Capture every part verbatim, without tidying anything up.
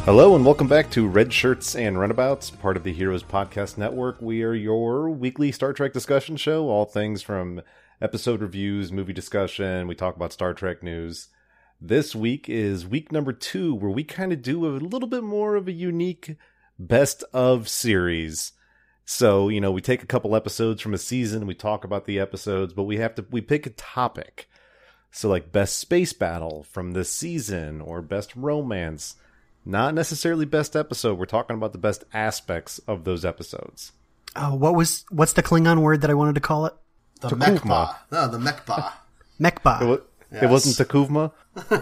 Hello and welcome back to Red Shirts and Runabouts, part of the Heroes Podcast Network. We are your weekly Star Trek discussion show, all things from episode reviews, movie discussion, we talk about Star Trek news. This week is week number two, where we kind of do a little bit more of a unique best of series. So, you know, we take a couple episodes from a season, we talk about the episodes, but we have to, we pick a topic. So like best space battle from this season, or best romance. Not necessarily best episode. We're talking about the best aspects of those episodes. Oh, what was what's the Klingon word that I wanted to call it? The Mechba. No, the Mechba. Mechba. It, was, yes. It wasn't Takuvma?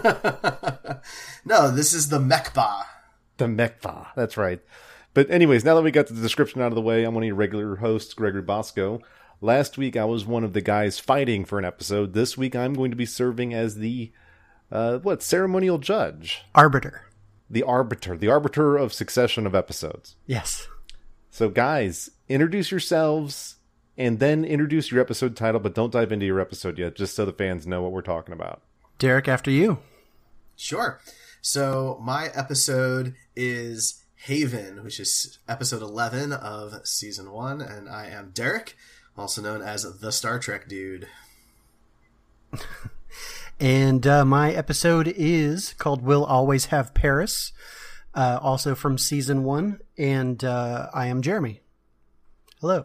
No, this is the Mechba. The Mechba. That's right. But anyways, now that we got the description out of the way, I'm one of your regular hosts, Gregory Bosco. Last week, I was one of the guys fighting for an episode. This week, I'm going to be serving as the, uh, what, ceremonial judge? Arbiter. The arbiter, the arbiter of succession of episodes. Yes. So guys, introduce yourselves and then introduce your episode title, but don't dive into your episode yet, just so the fans know what we're talking about. Derek, after you. Sure. So my episode is Haven, which is episode eleven of season one, and I am Derek, also known as the Star Trek Dude. And uh, my episode is called We'll Always Have Paris, uh, also from season one, and uh, I am Jeremy. Hello.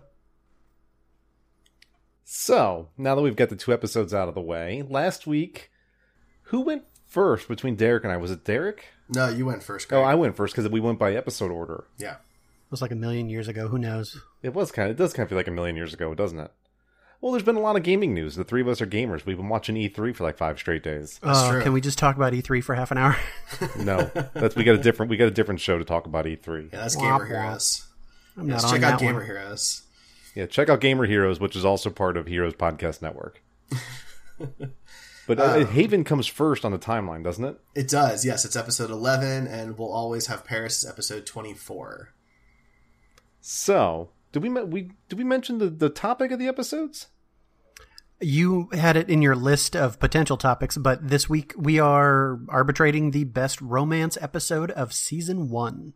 So, now that we've got the two episodes out of the way, last week, who went first between Derek and I? Was it Derek? No, you went first, Greg. Oh, I went first because we went by episode order. Yeah. It was like a million years ago. Who knows? It was kind of, it does kind of feel like a million years ago, doesn't it? Well, there's been a lot of gaming news. The three of us are gamers. We've been watching E three for like five straight days. Uh, can we just talk about E three for half an hour? No, that's we got a different we got a different show to talk about E three. Yeah, that's Gamer Heroes. I'm yes, not check on out that Gamer one. Heroes. Yeah, check out Gamer Heroes, which is also part of Heroes Podcast Network. But uh, um, Haven comes first on the timeline, doesn't it? It does. Yes, it's episode eleven, and We'll Always Have Paris is episode twenty-four. So, did we we did we mention the, the topic of the episodes? You had it in your list of potential topics, but this week we are arbitrating the best romance episode of season one.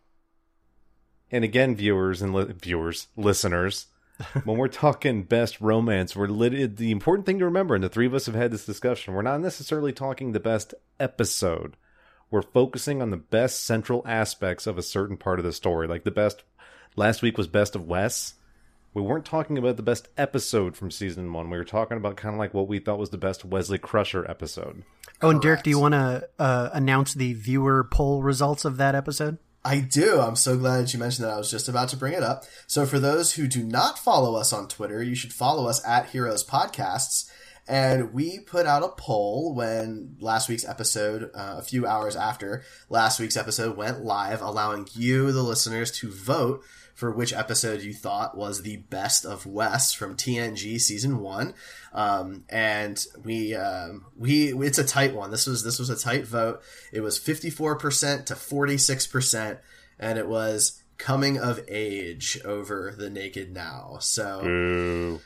And again, viewers and li- viewers, listeners, when we're talking best romance, we're lit- the important thing to remember, and the three of us have had this discussion, we're not necessarily talking the best episode. We're focusing on the best central aspects of a certain part of the story. Like the best, last week was Best of Wes. We weren't talking about the best episode from season one. We were talking about kind of like what we thought was the best Wesley Crusher episode. Oh, and Derek, do you want to uh, announce the viewer poll results of that episode? I do. I'm so glad that you mentioned that. I was just about to bring it up. So for those who do not follow us on Twitter, you should follow us at Heroes Podcasts. And we put out a poll when last week's episode, uh, a few hours after last week's episode went live, allowing you, the listeners, to vote for which episode you thought was the best of Wes from T N G season one. Um, and we, um, we, it's a tight one. This was, this was a tight vote. It was fifty-four percent to forty-six percent. And it was Coming of Age over The Naked Now. So,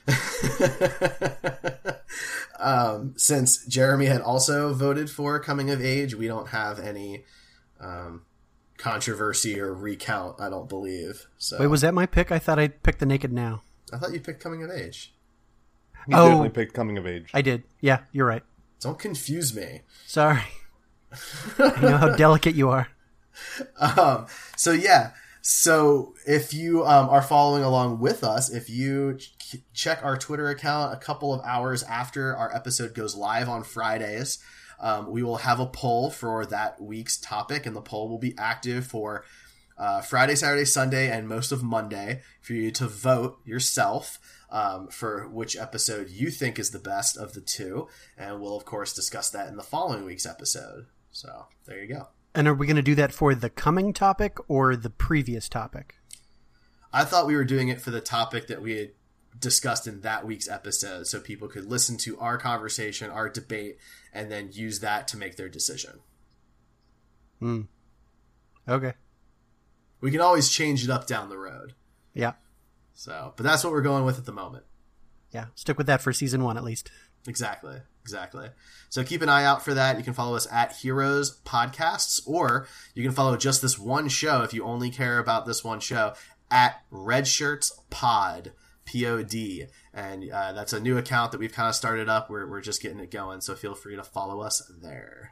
um, since Jeremy had also voted for Coming of Age, we don't have any, um, controversy or recount, I don't believe. So Wait, was that my pick? I thought I picked The Naked Now. I thought you picked Coming of Age. You oh, definitely picked Coming of Age. I did. Yeah, you're right. Don't confuse me. Sorry. I know how delicate you are. Um, so yeah. So if you um, are following along with us, if you ch- check our Twitter account a couple of hours after our episode goes live on Fridays, Um, we will have a poll for that week's topic, and the poll will be active for uh, Friday, Saturday, Sunday, and most of Monday for you to vote yourself um, for which episode you think is the best of the two. And we'll, of course, discuss that in the following week's episode. So there you go. And are we going to do that for the coming topic or the previous topic? I thought we were doing it for the topic that we had discussed in that week's episode, so people could listen to our conversation, our debate, and then use that to make their decision. Hmm. Okay. We can always change it up down the road. Yeah. So, but that's what we're going with at the moment. Yeah. Stick with that for season one, at least. Exactly. Exactly. So keep an eye out for that. You can follow us at Heroes Podcasts, or you can follow just this one show if you only care about this one show at Red Shirts Pod, P O D. And uh, that's a new account that we've kind of started up. We're, we're just getting it going. So feel free to follow us there.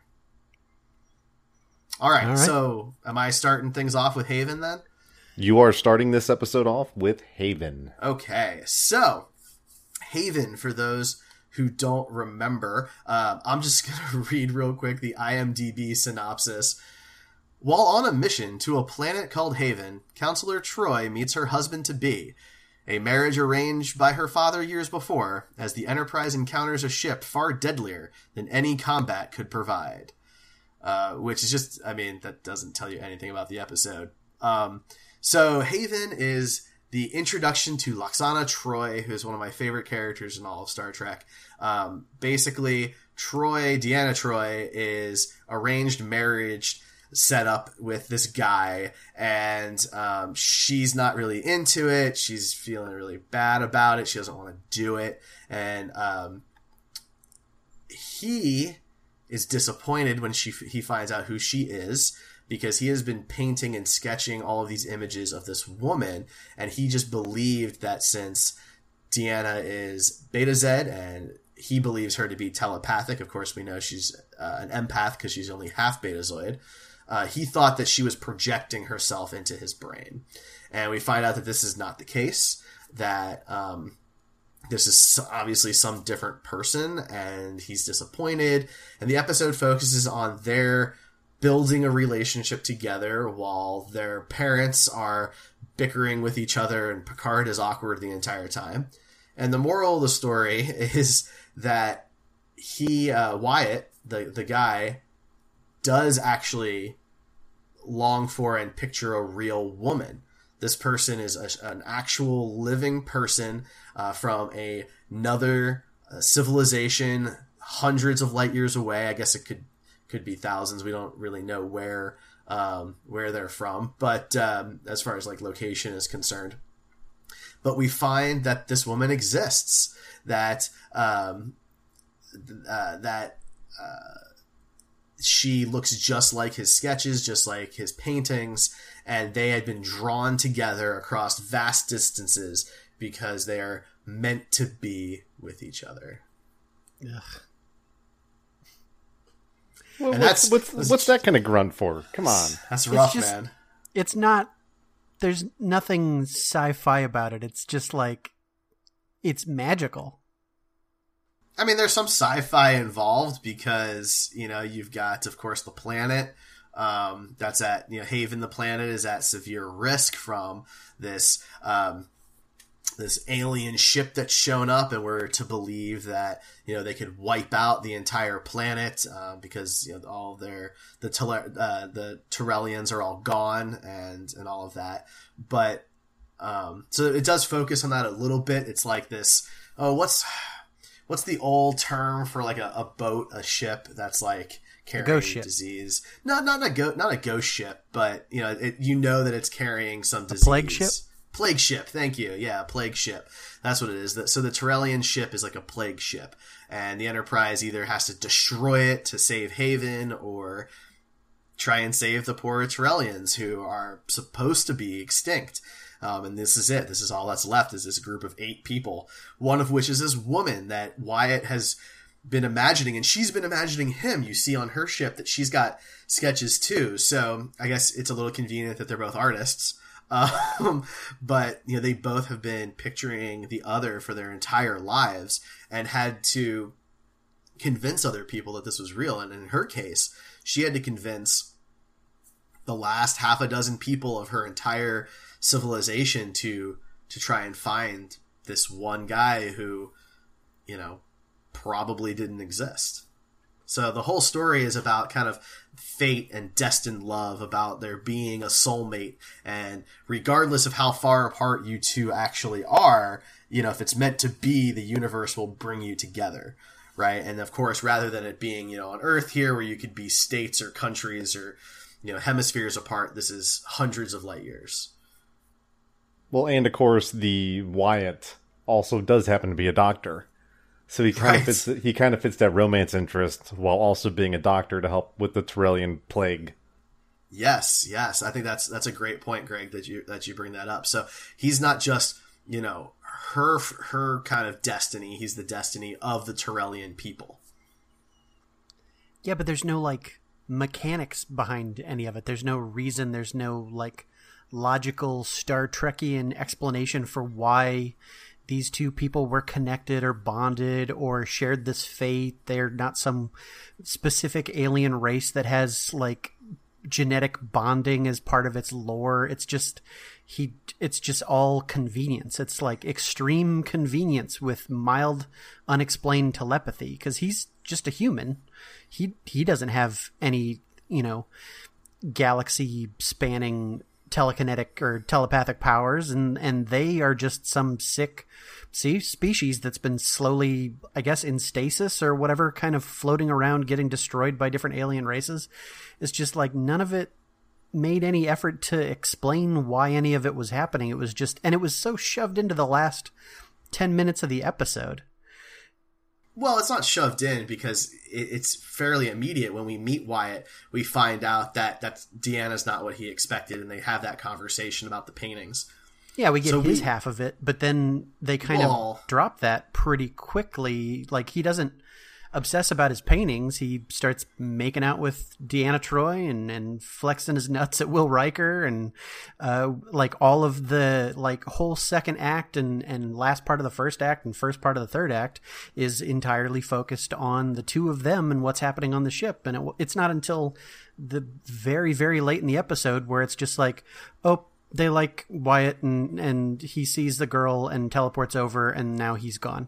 All right, All right. So am I starting things off with Haven then? You are starting this episode off with Haven. Okay. So Haven, for those who don't remember, uh, I'm just going to read real quick the I M D B synopsis. While on a mission to a planet called Haven, Counselor Troy meets her husband-to-be, a marriage arranged by her father years before, as the Enterprise encounters a ship far deadlier than any combat could provide. Uh, which is just, I mean, that doesn't tell you anything about the episode. Um, so Haven is the introduction to Lwaxana Troi, who's one of my favorite characters in all of Star Trek. Um, basically, Troi, Deanna Troi, is arranged marriage set up with this guy, and um, she's not really into it. She's feeling really bad about it. She doesn't want to do it. And um, he is disappointed when she he finds out who she is, because he has been painting and sketching all of these images of this woman, and he just believed that since Deanna is Beta Z and he believes her to be telepathic, of course we know she's uh, an empath because she's only half Betazoid, uh, he thought that she was projecting herself into his brain. And we find out that this is not the case, that um, this is obviously some different person, and he's disappointed. And the episode focuses on their building a relationship together while their parents are bickering with each other, and Picard is awkward the entire time. And the moral of the story is that he, uh, Wyatt, the, the guy, does actually long for and picture a real woman. This person is a, an actual living person uh, from a, another uh, civilization hundreds of light years away. I guess it could could be thousands. We don't really know where um, where they're from, but um, as far as like location is concerned. But we find that this woman exists, that um, uh, that uh, she looks just like his sketches, just like his paintings, and they had been drawn together across vast distances because they are meant to be with each other. Ugh. Well, and what's, that's what's, what's that kind of grunt for? Come on, that's rough, it's just, man. It's not. There's nothing sci-fi about it. It's just like it's magical. I mean, there's some sci-fi involved because, you know, you've got, of course, the planet. Um, that's at, you know, Haven, the planet, is at severe risk from this um, this alien ship that's shown up, and we're to believe that, you know, they could wipe out the entire planet uh, because, you know, all their the tele- uh, the Tyrellians are all gone and and all of that. But um, so it does focus on that a little bit. It's like this. Oh, what's what's the old term for like a, a boat, a ship that's like carrying disease? Not not a go not a ghost ship, but you know, it, you know that it's carrying some disease. A plague ship. Plague ship, thank you. Yeah, a plague ship. That's what it is. So the Tyrellian ship is like a plague ship, and the Enterprise either has to destroy it to save Haven, or try and save the poor Tyrellians who are supposed to be extinct. Um, and this is it. This is all that's left, is this group of eight people, one of which is this woman that Wyatt has been imagining, and she's been imagining him. You see on her ship that she's got sketches too. So I guess it's a little convenient that they're both artists. Um, but, you know, they both have been picturing the other for their entire lives and had to convince other people that this was real. And in her case, she had to convince the last half a dozen people of her entire civilization to, to try and find this one guy who, you know, probably didn't exist. So the whole story is about kind of fate and destined love, about there being a soulmate, and regardless of how far apart you two actually are, you know, if it's meant to be, the universe will bring you together, right? And of course, rather than it being, you know, on Earth here where you could be states or countries or, you know, hemispheres apart, this is hundreds of light years. Well, and of course, the Wyatt also does happen to be a doctor. So he kind Right. of fits. He kind of fits that romance interest while also being a doctor to help with the Torellian plague. Yes, yes. I think that's that's a great point, Greg, that you that you bring that up. So he's not just, you know, her her kind of destiny. He's the destiny of the Torellian people. Yeah, but there's no like mechanics behind any of it. There's no reason. There's no like logical Star Trekian explanation for why these two people were connected or bonded or shared this fate. They're not some specific alien race that has like genetic bonding as part of its lore. It's just he it's just all convenience. It's like extreme convenience with mild unexplained telepathy, because he's just a human. He he doesn't have any, you know, galaxy spanning telekinetic or telepathic powers, and and they are just some sick see species that's been slowly, I guess, in stasis or whatever, kind of floating around getting destroyed by different alien races. It's just like none of it made any effort to explain why any of it was happening. It was just, and it was so shoved into the last ten minutes of the episode. Well, it's not shoved in because it, it's fairly immediate. When we meet Wyatt, we find out that that's, Deanna's not what he expected, and they have that conversation about the paintings. Yeah, we get So his we- half of it, but then they kind Well- of drop that pretty quickly. Like, he doesn't obsess about his paintings. He starts making out with Deanna Troi and, and flexing his nuts at Will Riker, and uh, like all of the like whole second act and, and last part of the first act and first part of the third act is entirely focused on the two of them and what's happening on the ship. And it, it's not until the very, very late in the episode where it's just like, oh, they like Wyatt and, and he sees the girl and teleports over, and now he's gone.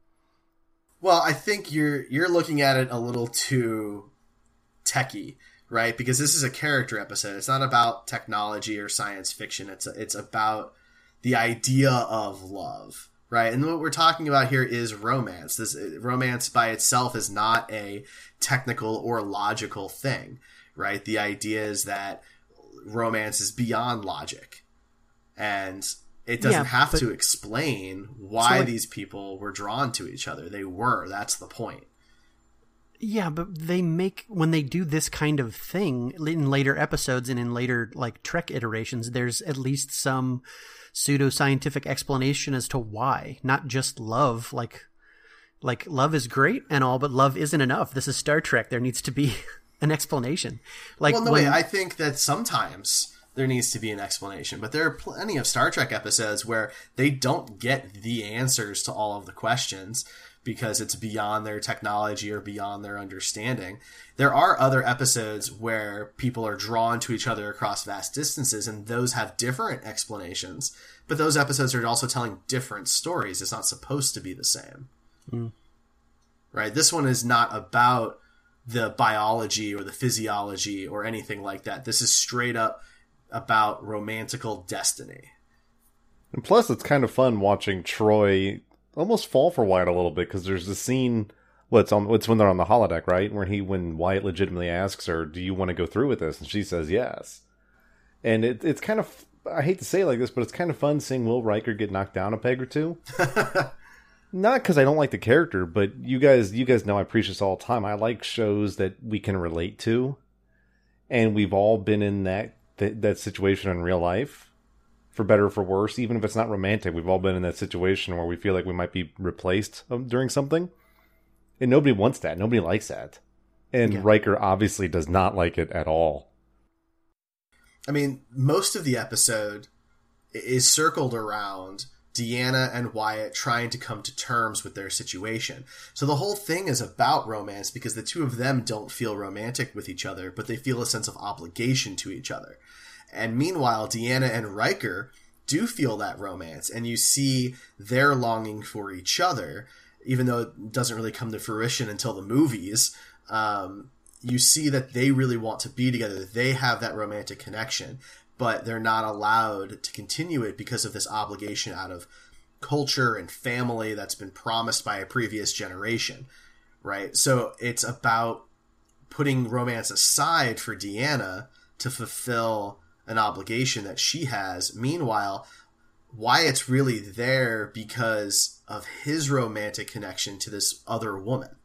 Well, I think you're you're looking at it a little too techie, right? Because this is a character episode. It's not about technology or science fiction. It's a, it's about the idea of love, right? And what we're talking about here is romance. This romance by itself is not a technical or logical thing, right? The idea is that romance is beyond logic, and it doesn't Yeah, have but- to explain why So, like- these people were drawn to each other. They were. That's the point. Yeah, but they make, when they do this kind of thing in later episodes and in later like Trek iterations, there's at least some pseudoscientific explanation as to why, not just love. Like, like love is great and all, but love isn't enough. This is Star Trek. There needs to be an explanation. Like, Well, no, when- wait. I think that sometimes there needs to be an explanation, but there are plenty of Star Trek episodes where they don't get the answers to all of the questions because it's beyond their technology or beyond their understanding. There are other episodes where people are drawn to each other across vast distances, and those have different explanations, but those episodes are also telling different stories. It's not supposed to be the same. Mm. Right? This one is not about the biology or the physiology or anything like that. This is straight up about romantical destiny. And plus, it's kind of fun watching Troy almost fall for Wyatt a little bit, because there's the scene. Well, it's on. It's when they're on the holodeck, right? Where he, when Wyatt legitimately asks her, "Do you want to go through with this?" and she says yes. And it, it's kind of. I hate to say it like this, but it's kind of fun seeing Will Riker get knocked down a peg or two. Not because I don't like the character, but you guys, you guys know I preach this all the time. I like shows that we can relate to, and we've all been in that that, that situation in real life. For better or for worse, even if it's not romantic, we've all been in that situation where we feel like we might be replaced um, during something. And nobody wants that. Nobody likes that. And Yeah. Riker obviously does not like it at all. I mean, most of the episode is circled around Deanna and Wyatt trying to come to terms with their situation. So the whole thing is about romance because the two of them don't feel romantic with each other, but they feel a sense of obligation to each other. And meanwhile, Deanna and Riker do feel that romance, and you see their longing for each other, even though it doesn't really come to fruition until the movies. Um, you see that they really want to be together. They have that romantic connection, but they're not allowed to continue it because of this obligation out of culture and family that's been promised by a previous generation, right? So it's about putting romance aside for Deanna to fulfill an obligation that she has. Meanwhile, Wyatt's really there because of his romantic connection to this other woman.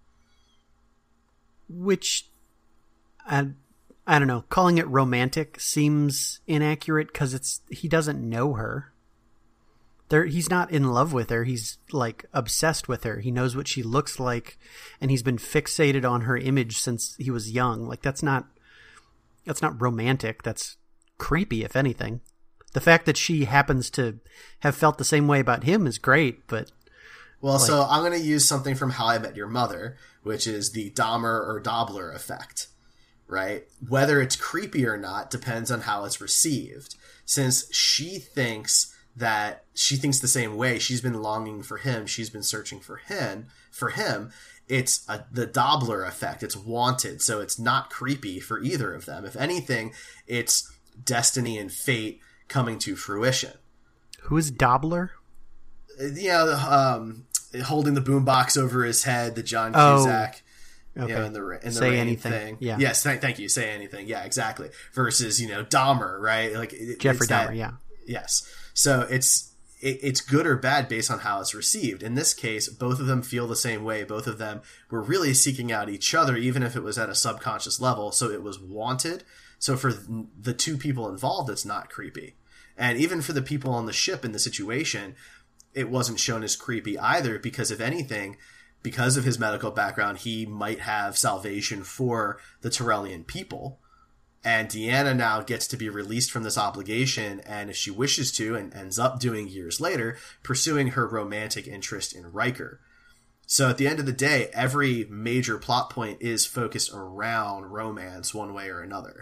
Which, I, I don't know, calling it romantic seems inaccurate because it's he doesn't know her. There, he's not in love with her. He's like obsessed with her. He knows what she looks like, and he's been fixated on her image since he was young. Like that's not that's not romantic. That's creepy, if anything. The fact that she happens to have felt the same way about him is great, but well, like, so I'm going to use something from How I Met Your Mother, which is the Dahmer or Dobler effect, right? Whether it's creepy or not depends on how it's received. Since she thinks that she thinks the same way, she's been longing for him, she's been searching for him, for him. It's a, the Dobler effect. It's wanted, so it's not creepy for either of them. If anything, it's destiny and fate coming to fruition. Who is Dobler? Yeah, um, holding the boombox over his head, the John Oh, Cusack. okay. You know, in the, in the Say rain anything. thing. Yeah. Yes, th- thank you. Say anything. Yeah, exactly. Versus, you know, Dahmer, right? Like it, Jeffrey it's that- Dahmer, yeah. Yes. So it's it, it's good or bad based on how it's received. In this case, both of them feel the same way. Both of them were really seeking out each other, even if it was at a subconscious level. So it was wanted. So for the two people involved, it's not creepy. And even for the people on the ship in the situation, it wasn't shown as creepy either, because if anything, because of his medical background, he might have salvation for the Tyrellian people. And Deanna now gets to be released from this obligation, and if she wishes to, and ends up doing years later, pursuing her romantic interest in Riker. So at the end of the day, every major plot point is focused around romance one way or another.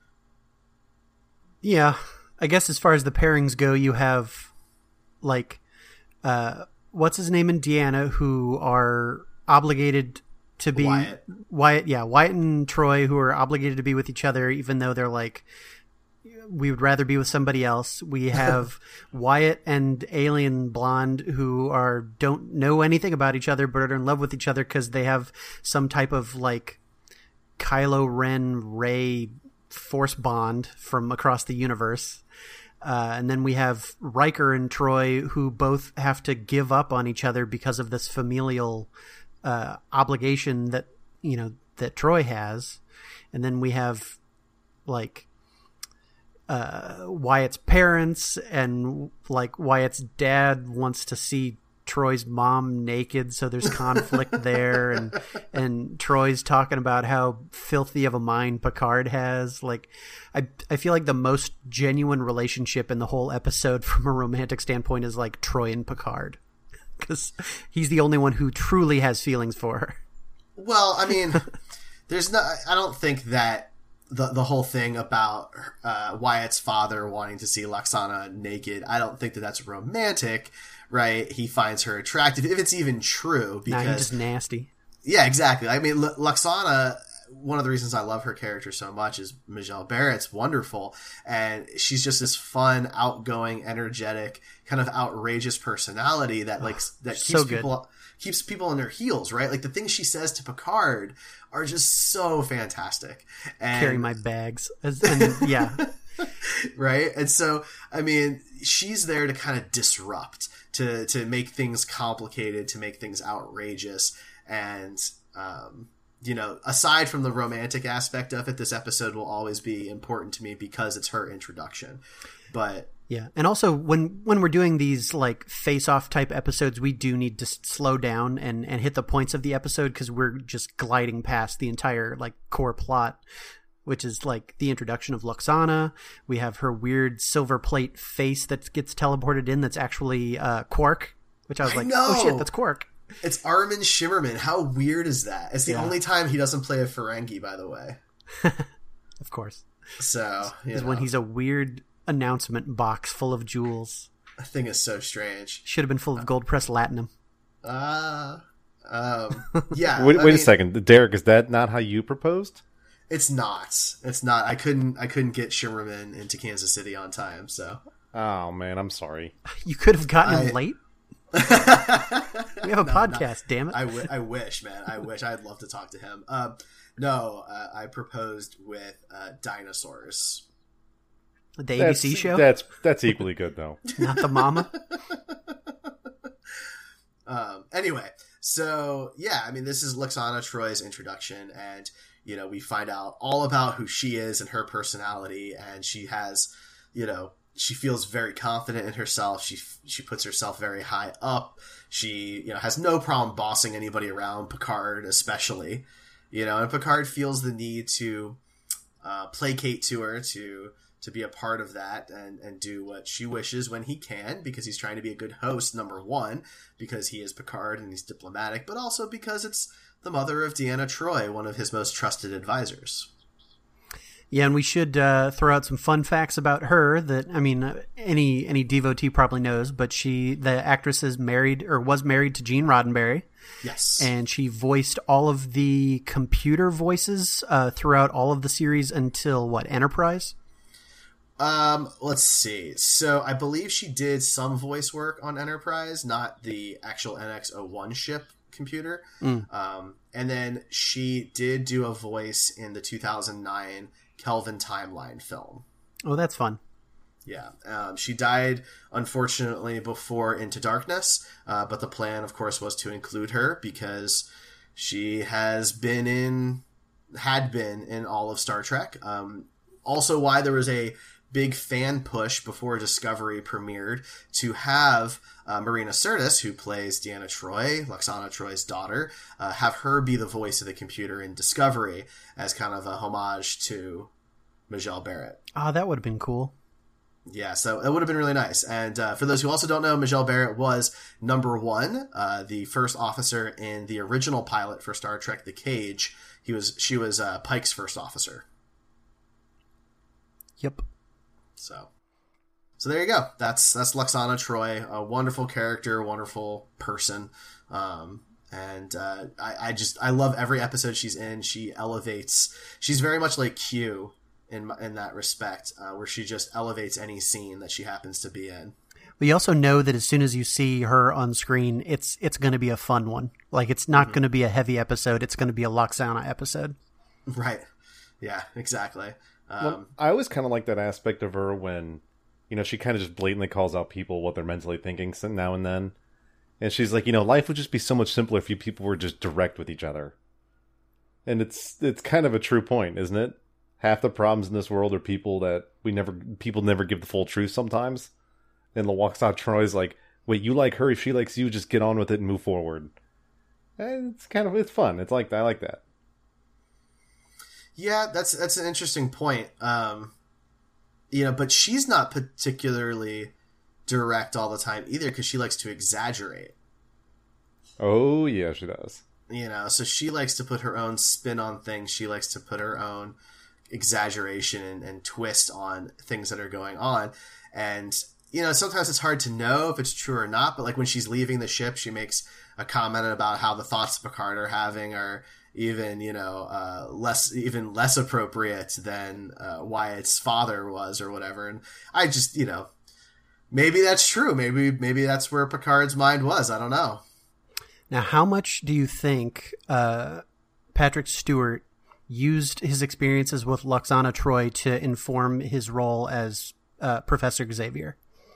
Yeah. I guess as far as the pairings go, you have, like, uh, what's his name and Deanna, who are obligated to be Wyatt. Wyatt, yeah, Wyatt and Troy, who are obligated to be with each other, even though they're like, we would rather be with somebody else. We have Wyatt and Alien Blonde, who are don't know anything about each other, but are in love with each other because they have some type of like Kylo Ren Rey force bond from across the universe. Uh, and then we have Riker and Troy, who both have to give up on each other because of this familial uh, obligation that, you know, that Troy has. And then we have, like, uh, Wyatt's parents, and, like, Wyatt's dad wants to see Troy's mom naked, so there's conflict there, and and Troy's talking about how filthy of a mind Picard has. Like, I I feel like the most genuine relationship in the whole episode from a romantic standpoint is like Troy and Picard, because he's the only one who truly has feelings for her. Well, I mean, there's no. I don't think that the the whole thing about uh, Wyatt's father wanting to see Lwaxana naked, I don't think that that's romantic. Right, he finds her attractive, if it's even true. Because nah, he's just nasty. Yeah, exactly. I mean, L- Lwaxana, one of the reasons I love her character so much is Majel Barrett's wonderful, and she's just this fun, outgoing, energetic, kind of outrageous personality that like that keeps so people keeps people on their heels. Right, like the things she says to Picard are just so fantastic. And carry my bags, As, and yeah. Right, and so I mean, she's there to kind of disrupt. To, to make things complicated, to make things outrageous. And, um, you know, aside from the romantic aspect of it, this episode will always be important to me because it's her introduction. But yeah. And also when, when we're doing these like face off type episodes, we do need to slow down and, and hit the points of the episode, because we're just gliding past the entire like core plot, which is like the introduction of Lwaxana. We have her weird silver plate face that gets teleported in that's actually uh, Quark, which I was I like, know. oh shit, that's Quark. It's Armin Shimmerman. How weird is that? It's the Yeah. only time he doesn't play a Ferengi, by the way. Of course. So, you Is know, when he's a weird announcement box full of jewels. that thing is so strange. Should have been full of gold pressed latinum. Uh, um, yeah. wait I wait a mean, second. Derek, is that not how you proposed? It's not. It's not. I couldn't. I couldn't get Shimmerman into Kansas City on time. So. Oh, man, I'm sorry. You could have gotten I- him late. We have a No, podcast, damn it. I, w- I wish, man. I wish. I'd love to talk to him. Uh, no, uh, I proposed with uh, dinosaurs. The that's, A B C show? That's that's equally good though. Not the mama? um, anyway, so yeah, I mean, this is Lwaxana Troi's introduction, and you know, we find out all about who she is and her personality, and she has, you know, she feels very confident in herself. She she puts herself very high up. She, you know, has no problem bossing anybody around, Picard especially. You know, and Picard feels the need to uh, placate to her, to to be a part of that and, and do what she wishes when he can, because he's trying to be a good host, number one, because he is Picard and he's diplomatic, but also because it's the mother of Deanna Troi, one of his most trusted advisors. Yeah, and we should uh, throw out some fun facts about her that, I mean, uh, any any devotee probably knows, but she, the actress is married, or was married to Gene Roddenberry. Yes. And she voiced all of the computer voices uh, throughout all of the series until, what, Enterprise? Um, let's see. So I believe she did some voice work on Enterprise, not the actual N X oh one ship computer. Mm. Um, and then she did do a voice in the two thousand nine Kelvin Timeline film. Oh, that's fun. Yeah. Um, she died, unfortunately, before Into Darkness, uh, but the plan, of course, was to include her because she has been in, had been in all of Star Trek. Um, also why there was a big fan push before Discovery premiered to have uh, Marina Sirtis, who plays Deanna Troi, Lwaxana Troi's daughter, uh, have her be the voice of the computer in Discovery as kind of a homage to Majel Barrett. Oh, that would have been cool. Yeah, so it would have been really nice. And uh, for those who also don't know, Majel Barrett was number one, uh, the first officer in the original pilot for Star Trek: The Cage. He was, she was uh, Pike's first officer. Yep. So, so there you go. That's that's Lwaxana Troi, a wonderful character, wonderful person, um, and uh, I, I just I love every episode she's in. She elevates. She's very much like Q in in that respect, uh, where she just elevates any scene that she happens to be in. But you also know that as soon as you see her on screen, it's it's going to be a fun one. Like, it's not mm-hmm. going to be a heavy episode. It's going to be a Lwaxana episode. Right. Yeah. Exactly. Um, well, I always kind of like that aspect of her when, you know, she kind of just blatantly calls out people what they're mentally thinking now and then. And she's like, you know, life would just be so much simpler if you people were just direct with each other. And it's it's kind of a true point, isn't it? Half the problems in this world are people that we never, people never give the full truth sometimes. And Lwaxana Troi's like, wait, you like her, if she likes you, just get on with it and move forward. And it's kind of, it's fun. It's like, I like that. Yeah, that's that's an interesting point. Um, you know, but she's not particularly direct all the time either, because she likes to exaggerate. Oh, yeah, she does. You know, so she likes to put her own spin on things. She likes to put her own exaggeration and, and twist on things that are going on. And, you know, sometimes it's hard to know if it's true or not, but like when she's leaving the ship, she makes a comment about how the thoughts Picard are having are even, you know, uh, less, even less appropriate than uh, Wyatt's father was or whatever. And I just, you know, maybe that's true. Maybe, maybe that's where Picard's mind was. I don't know. Now, how much do you think uh, Patrick Stewart used his experiences with Lwaxana Troi to inform his role as uh, Professor Xavier?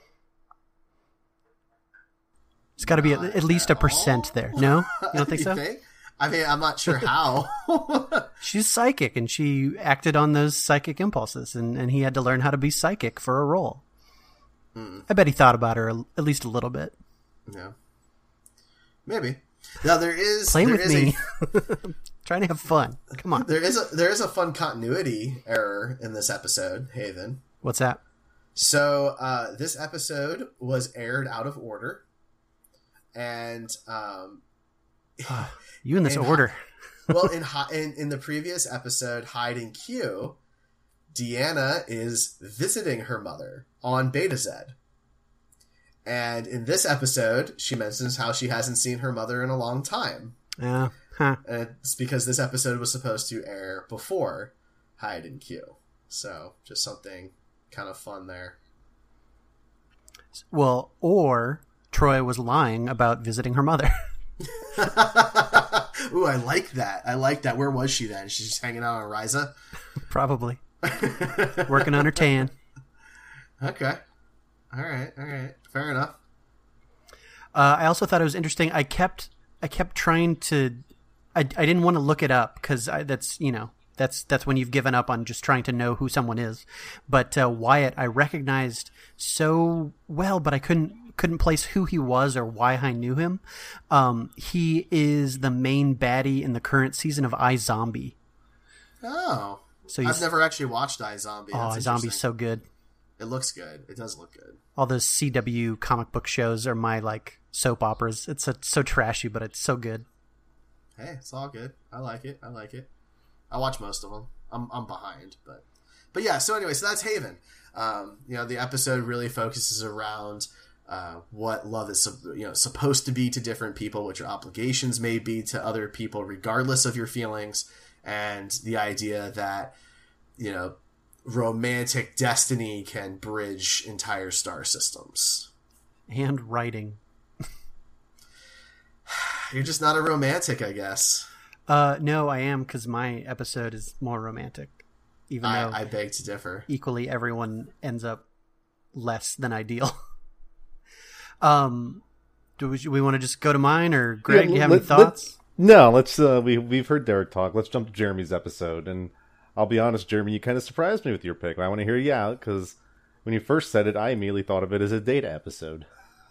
It's got to be at, at least a percent there. No? You don't think you so? Think? I mean, I'm not sure how. She's psychic, and she acted on those psychic impulses, and, and he had to learn how to be psychic for a role. Mm. I bet he thought about her at least a little bit. Yeah. Maybe. Now, there is... Play there with is me. A, trying to have fun. Come on. There is a there is a fun continuity error in this episode, Haven. What's that? So, uh, this episode was aired out of order. And... Um, you in this in, order. well, in, in in the previous episode, Hyde and Q, Deanna is visiting her mother on Beta Z. And in this episode, she mentions how she hasn't seen her mother in a long time. Yeah. Huh. And it's because this episode was supposed to air before Hyde and Q. So, just something kind of fun there. Well, or Troi was lying about visiting her mother. Ooh, I like that. I like that. Where was she then? She's just hanging out on Risa? Probably. Working on her tan. Okay. All right. All right. Fair enough. Uh, I also thought it was interesting. I kept I kept trying to. I, I didn't want to look it up because that's you know that's that's when you've given up on just trying to know who someone is. But uh, Wyatt, I recognized so well, but I couldn't couldn't place who he was or why I knew him. Um, he is the main baddie in the current season of iZombie. Oh, so I've never actually watched iZombie. Oh, iZombie's so good. It looks good. It does look good. All those C W comic book shows are my like soap operas. It's a, so trashy, but it's so good. Hey, it's all good. I like it. I like it. I watch most of them. I'm I'm behind, but but yeah. So anyway, so that's Haven. Um, you know, the episode really focuses around uh, what love is you know supposed to be to different people, what your obligations may be to other people, regardless of your feelings, and the idea that you know. romantic destiny can bridge entire star systems. And writing. You're just not a romantic, I guess. Uh, no, I am, because my episode is more romantic. Even I, though I beg to differ. Equally, everyone ends up less than ideal. um, do we, we want to just go to mine, or Greg? Yeah, do you have let, any thoughts? Let, no, let's. Uh, we we've heard Derek talk. Let's jump to Jeremy's episode, and I'll be honest, Jeremy, you kind of surprised me with your pick. I want to hear you out because when you first said it, I immediately thought of it as a Data episode.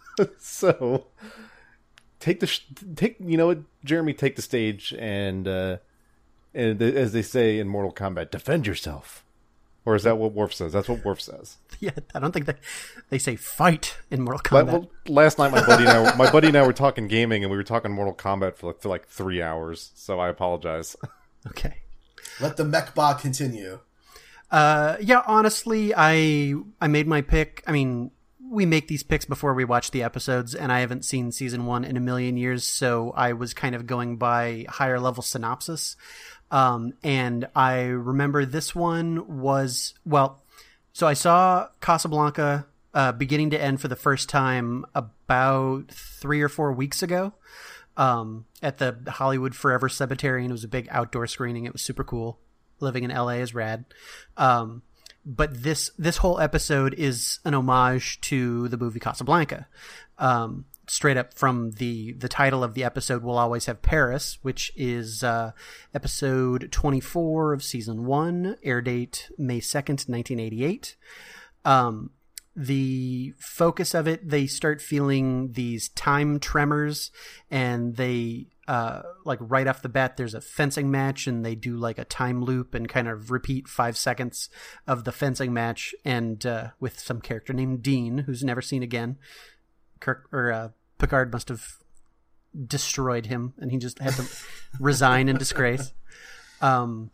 So take the take, you know what, Jeremy, take the stage and uh, and as they say in Mortal Kombat, defend yourself. Or is that what Worf says? That's what Worf says. Yeah, I don't think that they say fight in Mortal Kombat. Well, last night, my buddy and I, my buddy and I were talking gaming, and we were talking Mortal Kombat for like, for like three hours. So I apologize. Okay. Let the mechbot continue. Uh, yeah, honestly, I I made my pick. I mean, we make these picks before we watch the episodes, and I haven't seen season one in a million years, so I was kind of going by higher level synopsis. Um, and I remember this one was, well, so I saw Casablanca uh, beginning to end for the first time about three or four weeks ago. Um, at the Hollywood Forever Cemetery, and it was a big outdoor screening. It was super cool. Living in L A is rad. Um, but this, this whole episode is an homage to the movie Casablanca. Um, straight up from the, the title of the episode, We'll Always Have Paris, which is, uh, episode twenty-four of season one, air date May second, nineteen eighty-eight. Um, The focus of it, they start feeling these time tremors, and they, uh, like right off the bat, there's a fencing match, and they do like a time loop and kind of repeat five seconds of the fencing match, and uh, with some character named Dean, who's never seen again. Kirk or uh, Picard must have destroyed him, and he just had to resign in disgrace. Um.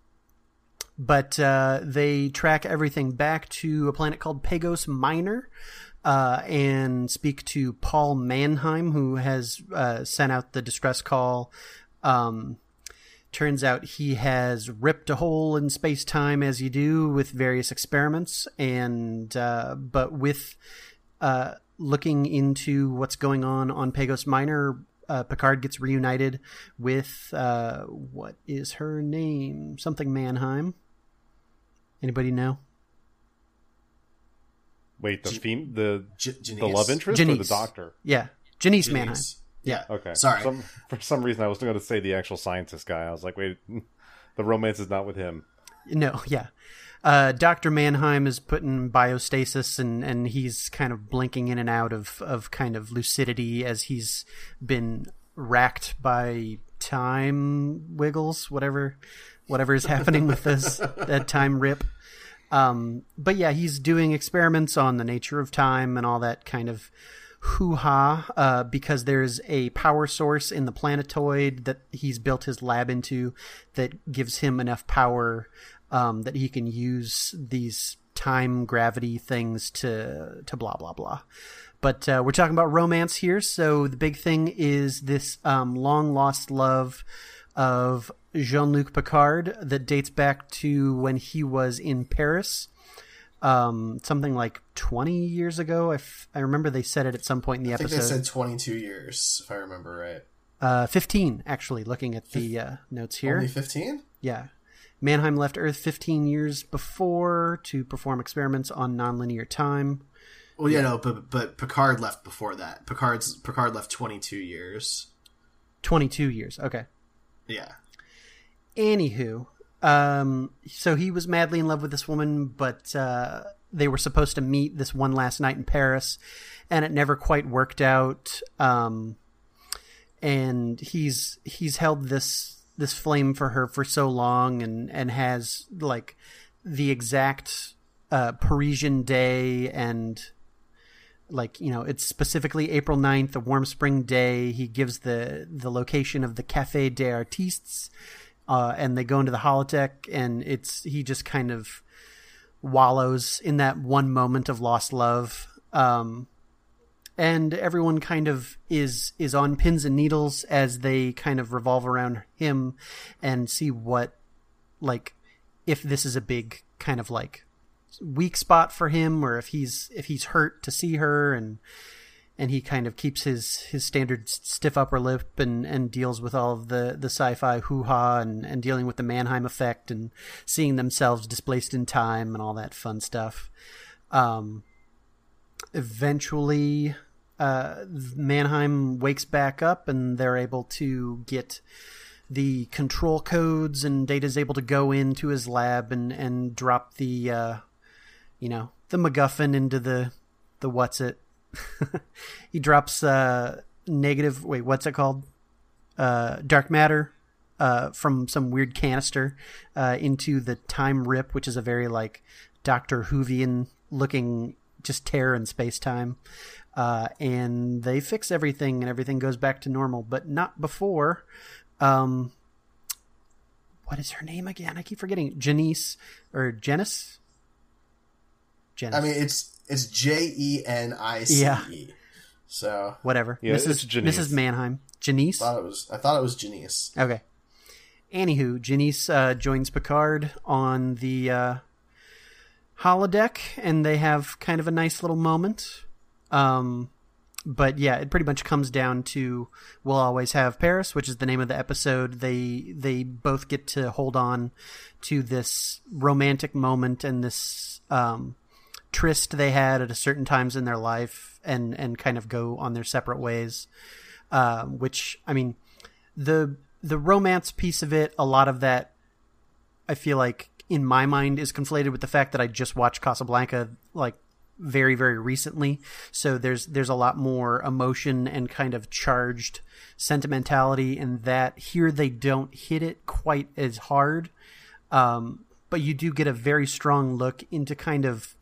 But uh, they track everything back to a planet called Pagos Minor uh, and speak to Paul Mannheim, who has uh, sent out the distress call. Um, turns out he has ripped a hole in space-time, as you do, with various experiments. And uh, but with uh, looking into what's going on on Pagos Minor, Uh, Picard gets reunited with, uh, what is her name? Something Mannheim. Anybody know? Wait, the G- fem- the G- the love interest Janice. or the doctor? Yeah, Janice, Janice. Mannheim. Yeah. Okay. Sorry. Some, for some reason, I was going to say the actual scientist guy. I was like, wait, the romance is not with him. No, yeah. Uh, Doctor Mannheim is put in biostasis, and, and he's kind of blinking in and out of, of kind of lucidity as he's been racked by time wiggles, whatever whatever is happening with this that time rip. Um, but yeah, he's doing experiments on the nature of time and all that kind of hoo-ha, uh, because there's a power source in the planetoid that he's built his lab into that gives him enough power um, that he can use these time gravity things to to blah blah blah. But uh, we're talking about romance here, so the big thing is this um, long lost love of Jean-Luc Picard that dates back to when he was in Paris, um, something like twenty years ago. I, f- I remember they said it at some point in the I think episode. they said twenty-two years, if I remember right. Uh, fifteen, actually, looking at the uh, notes here. Only fifteen? Yeah. Mannheim left Earth fifteen years before to perform experiments on nonlinear time. Well, yeah, no, but but Picard left before that. Picard's Picard left twenty-two years. twenty-two years. Okay. Yeah. Anywho, um, so he was madly in love with this woman, but uh, they were supposed to meet this one last night in Paris, and it never quite worked out. Um, and he's he's held this this flame for her for so long, and and has like the exact uh, Parisian day, and like, you know, it's specifically April ninth, a warm spring day. He gives the the location of the Café des Artistes, uh, and they go into the holodeck, and it's he just kind of wallows in that one moment of lost love. Um, and everyone kind of is is on pins and needles as they kind of revolve around him and see what, like, if this is a big kind of like weak spot for him, or if he's if he's hurt to see her, and and he kind of keeps his his standard stiff upper lip and and deals with all of the the sci-fi hoo-ha, and and dealing with the Mannheim effect and seeing themselves displaced in time and all that fun stuff. Um eventually uh Mannheim wakes back up, and they're able to get the control codes, and Data's able to go into his lab and and drop the uh you know, the MacGuffin into the, the what's it? He drops uh, negative, wait, what's it called? Uh, dark matter uh, from some weird canister uh, into the time rip, which is a very, like, Doctor Whovian looking just tear in space-time. Uh, and they fix everything, and everything goes back to normal, but not before. Um, what is her name again? I keep forgetting. Janice, or Janice? Janice. I mean, it's it's J E N I C E. Yeah. So whatever. Yeah, Missus it's Janice. Missus Mannheim. Janice? I thought it was I thought it was Janice. Okay. Anywho, Janice uh, joins Picard on the uh, holodeck, and they have kind of a nice little moment. Um, but yeah, it pretty much comes down to "We'll Always Have Paris," which is the name of the episode. They they both get to hold on to this romantic moment and this um, tryst they had at a certain times in their life, and and kind of go on their separate ways. Uh, which, I mean, the the romance piece of it, a lot of that, I feel like, in my mind, is conflated with the fact that I just watched Casablanca, like, very, very recently. So there's there's a lot more emotion and kind of charged sentimentality in that. Here they don't hit it quite as hard. Um, but you do get a very strong look into kind of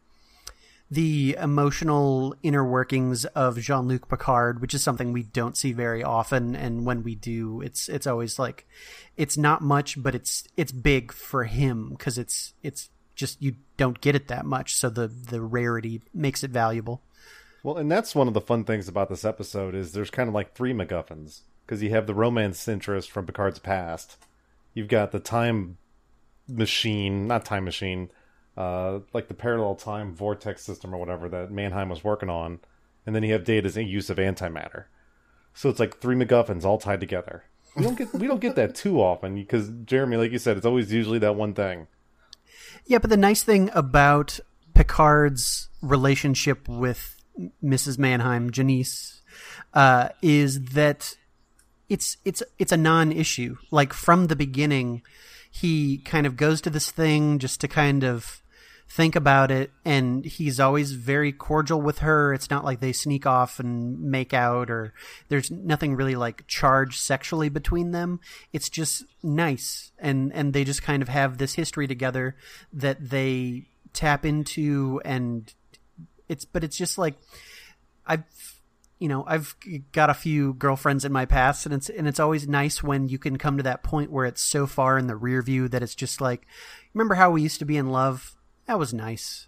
the emotional inner workings of Jean-Luc Picard, which is something we don't see very often. And when we do, it's it's always like, it's not much, but it's it's big for him, because it's it's just, you don't get it that much. So the, the rarity makes it valuable. Well, and that's one of the fun things about this episode is there's kind of like three MacGuffins, because you have the romance interest from Picard's past. You've got the time machine, not time machine, uh, like the parallel time vortex system or whatever that Mannheim was working on. And then you have Data's use of antimatter. So it's like three MacGuffins all tied together. We don't get we don't get that too often, because Jeremy, like you said, it's always usually that one thing. Yeah, but the nice thing about Picard's relationship with Missus Mannheim, Janice, uh, is that it's it's it's a non-issue. Like, from the beginning, he kind of goes to this thing just to kind of think about it, and he's always very cordial with her. It's not like they sneak off and make out, or there's nothing really like charged sexually between them. It's just nice, and and they just kind of have this history together that they tap into, and it's but it's just like, I've you know I've got a few girlfriends in my past, and it's and it's always nice when you can come to that point where it's so far in the rear view that it's just like, remember how we used to be in love? That was nice.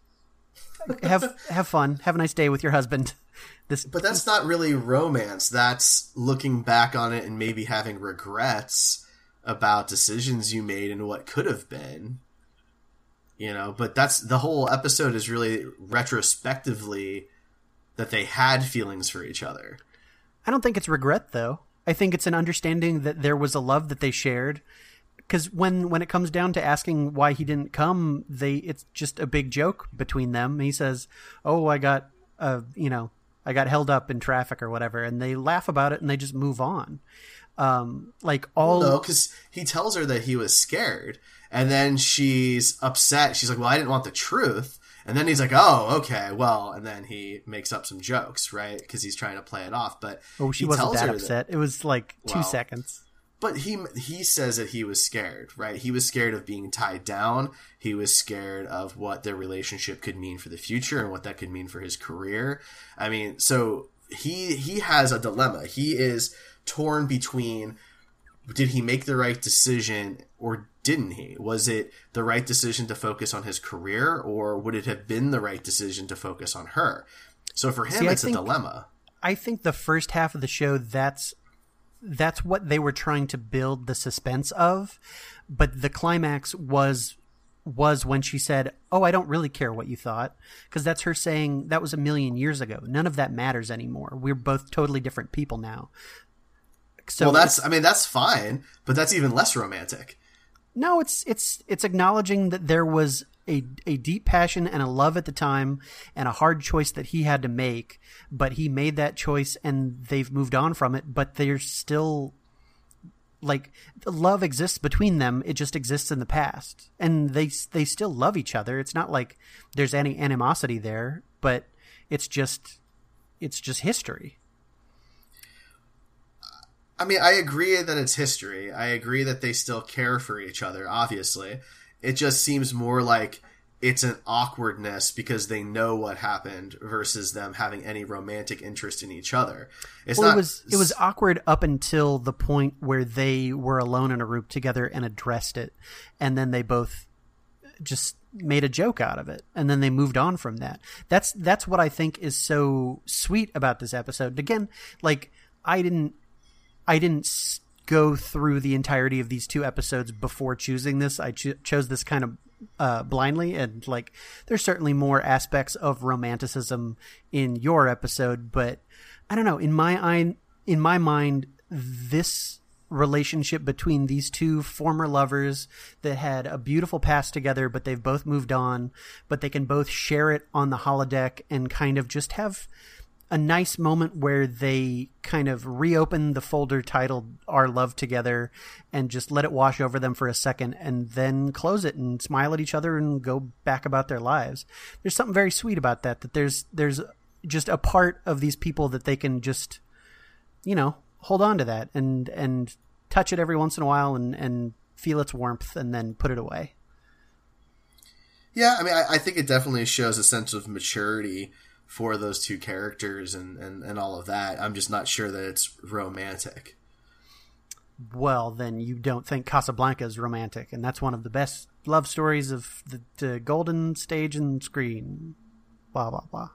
Have have fun. Have a nice day with your husband. This, but that's not really romance. That's looking back on it and maybe having regrets about decisions you made and what could have been. You know, but that's the whole episode is really retrospectively that they had feelings for each other. I don't think it's regret, though. I think it's an understanding that there was a love that they shared. Because when, when it comes down to asking why he didn't come, they it's just a big joke between them. He says, "Oh, I got uh, you know, I got held up in traffic or whatever, and they laugh about it and they just move on. Um, like all well, no, because he tells her that he was scared, and then she's upset. She's like, "Well, I didn't want the truth." And then he's like, "Oh, okay, well," and then he makes up some jokes, right? Because he's trying to play it off. But oh, she he wasn't tells that her upset. That, it was like two well, seconds. But he he says that he was scared, right? He was scared of being tied down. He was scared of what their relationship could mean for the future and what that could mean for his career. I mean, so he he has a dilemma. He is torn between, did he make the right decision or didn't he? Was it the right decision to focus on his career, or would it have been the right decision to focus on her? So for him, See, it's think, a dilemma. I think the first half of the show, that's that's what they were trying to build the suspense of, but the climax was was when she said, "Oh, I don't really care what you thought," because that's her saying that was a million years ago. None of that matters anymore. We're both totally different people now. So well, that's I mean that's fine, but that's even less romantic. No, it's it's it's acknowledging that there was a a deep passion and a love at the time and a hard choice that he had to make, but he made that choice and they've moved on from it, but there's still, like, love exists between them. It just exists in the past, and they they still love each other. It's not like there's any animosity there, but it's just it's just history. I mean, I agree that it's history. I agree that they still care for each other, obviously. It just seems more like it's an awkwardness because they know what happened versus them having any romantic interest in each other. It's well, not. It was, it was awkward up until the point where they were alone in a room together and addressed it. And then they both just made a joke out of it. And then they moved on from that. That's, that's what I think is so sweet about this episode. Again, like, I didn't, I didn't go through the entirety of these two episodes before choosing this. I cho- chose this kind of uh, blindly, and like, there's certainly more aspects of romanticism in your episode, but I don't know. In my eye, in my mind, this relationship between these two former lovers that had a beautiful past together, but they've both moved on, but they can both share it on the holodeck and kind of just have a nice moment where they kind of reopen the folder titled Our Love Together and just let it wash over them for a second and then close it and smile at each other and go back about their lives. There's something very sweet about that, that there's, there's just a part of these people that they can just, you know, hold on to that and, and touch it every once in a while and, and feel its warmth and then put it away. Yeah. I mean, I, I think it definitely shows a sense of maturity for those two characters and, and, and all of that. I'm just not sure that it's romantic. Well, then you don't think Casablanca is romantic, and that's one of the best love stories of the, the golden stage and screen. Blah, blah, blah.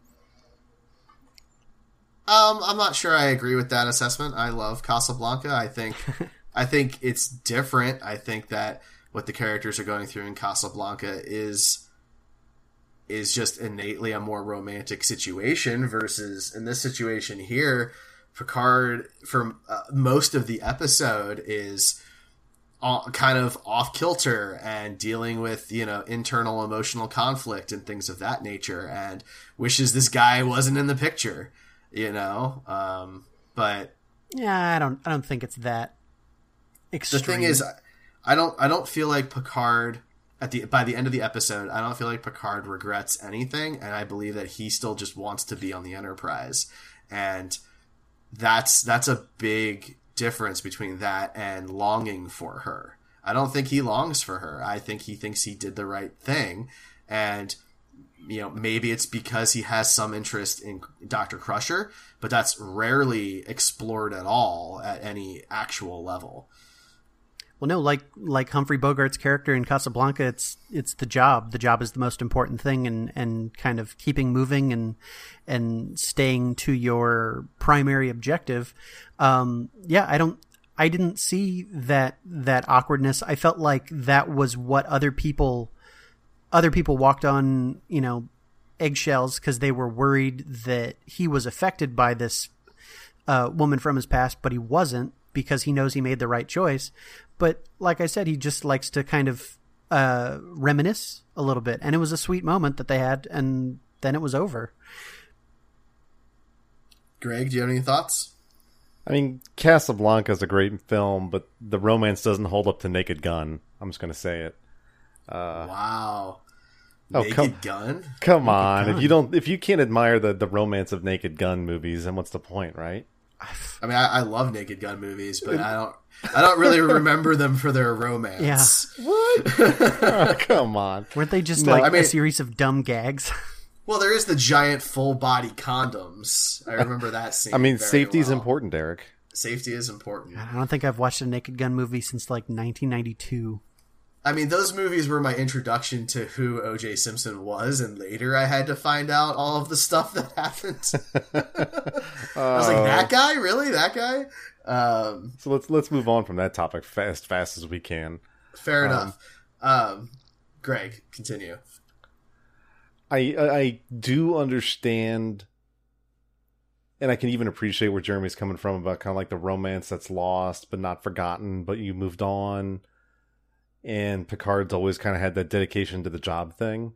Um, I'm not sure I agree with that assessment. I love Casablanca. I think I think it's different. I think that what the characters are going through in Casablanca is... is just innately a more romantic situation versus in this situation here, Picard for uh, most of the episode is all, kind of off kilter and dealing with, you know, internal emotional conflict and things of that nature and wishes this guy wasn't in the picture, you know? Um, but yeah, I don't, I don't think it's that extreme. The thing is, I don't, I don't feel like Picard At the by the end of the episode, I don't feel like Picard regrets anything, and I believe that he still just wants to be on the Enterprise, and that's that's a big difference between that and longing for her. I don't think he longs for her. I think he thinks he did the right thing, and you know, maybe it's because he has some interest in Doctor Crusher, but that's rarely explored at all at any actual level. Well, no, like like Humphrey Bogart's character in Casablanca, it's it's the job. The job is the most important thing, and, and kind of keeping moving and and staying to your primary objective. Um, yeah, I don't, I didn't see that that awkwardness. I felt like that was what other people other people walked on, you know, eggshells because they were worried that he was affected by this uh, woman from his past, but he wasn't, because he knows he made the right choice. But like I said, he just likes to kind of uh, reminisce a little bit. And it was a sweet moment that they had, and then it was over. Greg, do you have any thoughts? I mean, Casablanca is a great film, but the romance doesn't hold up to Naked Gun. I'm just going to say it. Uh, wow. Oh, Naked come, Gun? Come on. Gun. If you don't if you can't admire the, the romance of Naked Gun movies, then what's the point, right? I mean, I, I love Naked Gun movies, but I don't I don't really remember them for their romance. Yeah. What? Oh, come on. Weren't they just No, like I mean- a series of dumb gags? Well, there is the giant full body condoms. I remember that scene. I mean, very safety is well. important, Derek. Safety is important. I don't think I've watched a Naked Gun movie since like nineteen ninety-two. I mean, those movies were my introduction to who O J Simpson was, and later I had to find out all of the stuff that happened. I was like, that guy? Really? That guy? Um, So let's let's move on from that topic fast fast as we can. fair Um, enough. Um, Greg, continue. I I do understand, and I can even appreciate where Jeremy's coming from about kind of like the romance that's lost but not forgotten, but you moved on. And Picard's always kind of had that dedication to the job thing.